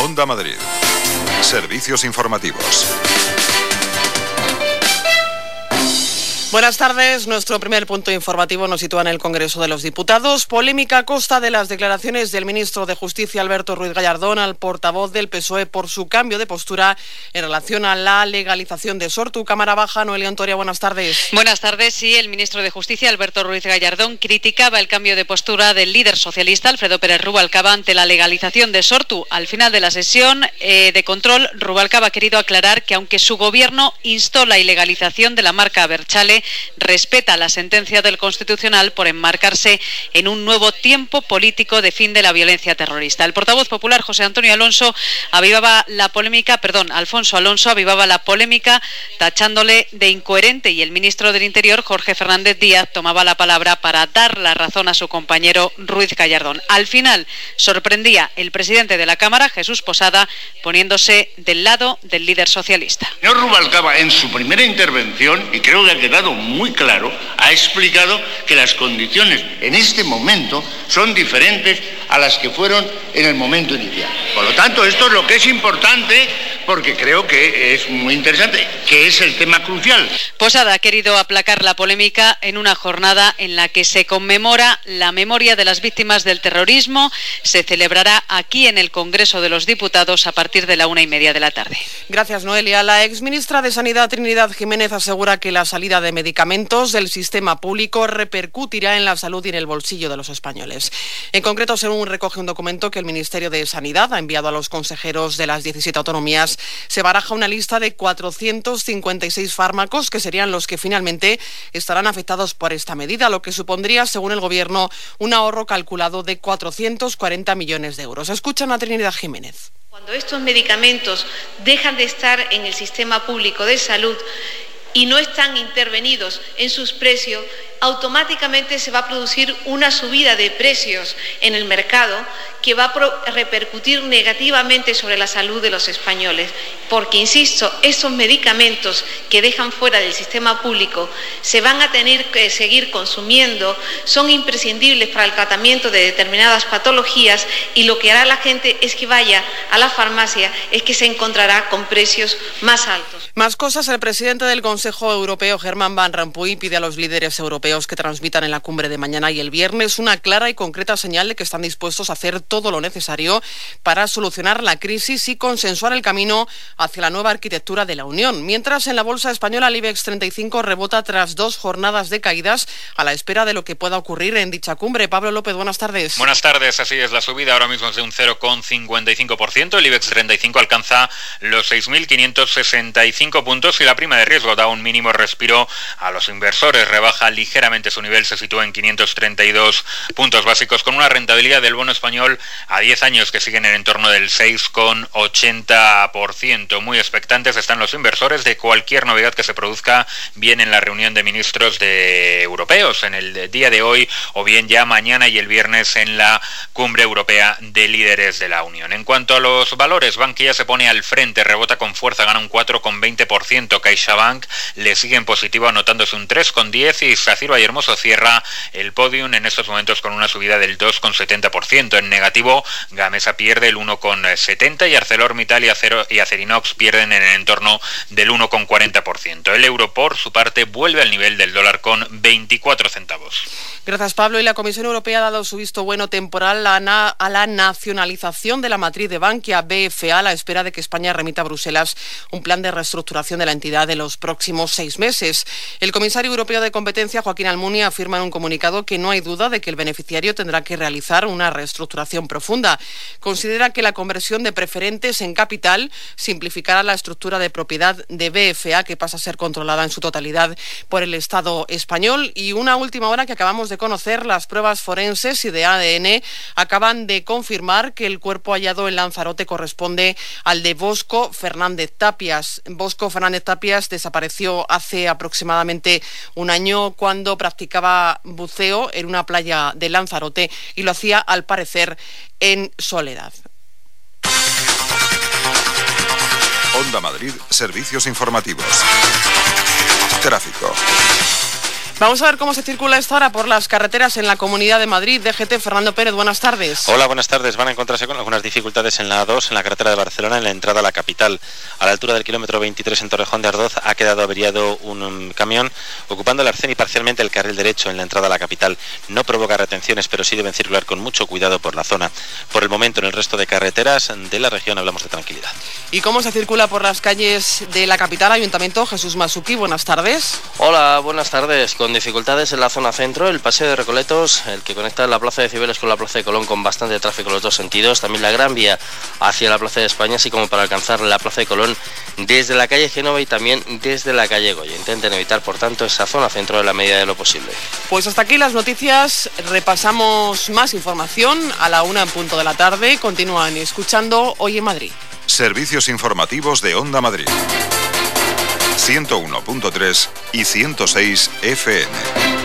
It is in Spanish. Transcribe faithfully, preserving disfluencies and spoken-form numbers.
Onda Madrid. Servicios informativos. Buenas tardes. Nuestro primer punto informativo nos sitúa en el Congreso de los Diputados. Polémica a costa de las declaraciones del ministro de Justicia, Alberto Ruiz Gallardón, al portavoz del P S O E por su cambio de postura en relación a la legalización de Sortu. Cámara Baja, Noelia Ontoria, buenas tardes. Buenas tardes. Sí, el ministro de Justicia, Alberto Ruiz Gallardón, criticaba el cambio de postura del líder socialista, Alfredo Pérez Rubalcaba, ante la legalización de Sortu. Al final de la sesión eh, de control, Rubalcaba ha querido aclarar que aunque su gobierno instó la ilegalización de la marca Berchale, respeta la sentencia del Constitucional por enmarcarse en un nuevo tiempo político de fin de la violencia terrorista. El portavoz popular, José Antonio Alonso, avivaba la polémica, perdón, Alfonso Alonso avivaba la polémica tachándole de incoherente, y el ministro del Interior, Jorge Fernández Díaz, tomaba la palabra para dar la razón a su compañero Ruiz Gallardón. Al final sorprendía el presidente de la Cámara, Jesús Posada, poniéndose del lado del líder socialista. El señor Rubalcaba, en su primera intervención, y creo que ha quedado muy claro, ha explicado que las condiciones en este momento son diferentes a las que fueron en el momento inicial. Por lo tanto, esto es lo que es importante, porque creo que es muy interesante, que es el tema crucial. Posada ha querido aplacar la polémica en una jornada en la que se conmemora la memoria de las víctimas del terrorismo. Se celebrará aquí en el Congreso de los Diputados a partir de la una y media de la tarde. Gracias, Noelia. La exministra de Sanidad, Trinidad Jiménez, asegura que la salida de medicamentos del sistema público repercutirá en la salud y en el bolsillo de los españoles. En concreto, según recoge un documento que el Ministerio de Sanidad ha enviado a los consejeros de las diecisiete autonomías, se baraja una lista de cuatrocientos cincuenta y seis fármacos que serían los que finalmente estarán afectados por esta medida, lo que supondría, según el Gobierno, un ahorro calculado de cuatrocientos cuarenta millones de euros. Escuchan a Trinidad Jiménez. Cuando estos medicamentos dejan de estar en el sistema público de salud y no están intervenidos en sus precios, automáticamente se va a producir una subida de precios en el mercado que va a repercutir negativamente sobre la salud de los españoles. Porque, insisto, esos medicamentos que dejan fuera del sistema público se van a tener que seguir consumiendo, son imprescindibles para el tratamiento de determinadas patologías, y lo que hará la gente es que vaya a la farmacia, es que se encontrará con precios más altos. Más cosas. El presidente del Consejo Europeo, Herman Van Rompuy, pide a los líderes europeos que transmitan en la cumbre de mañana y el viernes una clara y concreta señal de que están dispuestos a hacer todo lo necesario para solucionar la crisis y consensuar el camino hacia la nueva arquitectura de la Unión. Mientras, en la bolsa española, el IBEX treinta y cinco rebota tras dos jornadas de caídas a la espera de lo que pueda ocurrir en dicha cumbre. Pablo López, buenas tardes. Buenas tardes. Así es, la subida ahora mismo es de un cero coma cincuenta y cinco por ciento. El IBEX treinta y cinco alcanza los seis mil quinientos sesenta y cinco puntos y la prima de riesgo da un mínimo respiro a los inversores. Rebaja ligeramente su nivel, se sitúa en quinientos treinta y dos puntos básicos, con una rentabilidad del bono español a diez años que sigue en el entorno del seis coma ochenta por ciento. Muy expectantes están los inversores de cualquier novedad que se produzca, bien en la reunión de ministros de europeos en el día de hoy, o bien ya mañana y el viernes en la cumbre europea de líderes de la Unión. En cuanto a los valores, Bankia se pone al frente, rebota con fuerza, gana un cuatro coma veinte por ciento. CaixaBank le sigue en positivo, anotándose un tres coma diez por ciento, y Sacyr Vallehermoso cierra el podium en estos momentos con una subida del dos coma setenta por ciento. En negativo, Gamesa pierde el uno coma setenta por ciento y ArcelorMittal y, Acero, y Acerinox pierden en el entorno del uno coma cuarenta por ciento. El euro, por su parte, vuelve al nivel del dólar con veinticuatro centavos. Gracias, Pablo. Y la Comisión Europea ha dado su visto bueno temporal a, na- a la nacionalización de la matriz de Bankia, B F A, a la espera de que España remita a Bruselas un plan de reestructuración de la entidad en los próximos seis meses. El comisario europeo de competencia, Joaquín Almunia, afirma en un comunicado que no hay duda de que el beneficiario tendrá que realizar una reestructuración profunda. Considera que la conversión de preferentes en capital simplificará la estructura de propiedad de B F A, que pasa a ser controlada en su totalidad por el Estado español. Y una última hora que acabamos de conocer, las pruebas forenses y de A D N acaban de confirmar que el cuerpo hallado en Lanzarote corresponde al de Bosco Fernández Tapias. Bosco Fernández Tapias desapareció hace aproximadamente un año cuando practicaba buceo en una playa de Lanzarote y lo hacía, al parecer, en soledad. Onda Madrid, servicios informativos. Tráfico. Vamos a ver cómo se circula esta hora por las carreteras en la Comunidad de Madrid. D G T, Fernando Pérez, buenas tardes. Hola, buenas tardes. Van a encontrarse con algunas dificultades en la A dos, en la carretera de Barcelona, en la entrada a la capital. A la altura del kilómetro veintitrés en Torrejón de Ardoz ha quedado averiado un, un camión ocupando el arcén y parcialmente el carril derecho en la entrada a la capital. No provoca retenciones, pero sí deben circular con mucho cuidado por la zona. Por el momento, en el resto de carreteras de la región hablamos de tranquilidad. ¿Y cómo se circula por las calles de la capital? Ayuntamiento, Jesús Masuki, buenas tardes. Hola, buenas tardes. Con dificultades en la zona centro, el paseo de Recoletos, el que conecta la plaza de Cibeles con la plaza de Colón, con bastante tráfico en los dos sentidos. También la Gran Vía hacia la plaza de España, así como para alcanzar la plaza de Colón desde la calle Génova y también desde la calle Goya. Intenten evitar, por tanto, esa zona centro en la medida de lo posible. Pues hasta aquí las noticias. Repasamos más información a la una en punto de la tarde. Continúan escuchando Hoy en Madrid. Servicios informativos de Onda Madrid. ciento uno punto tres y ciento seis F M.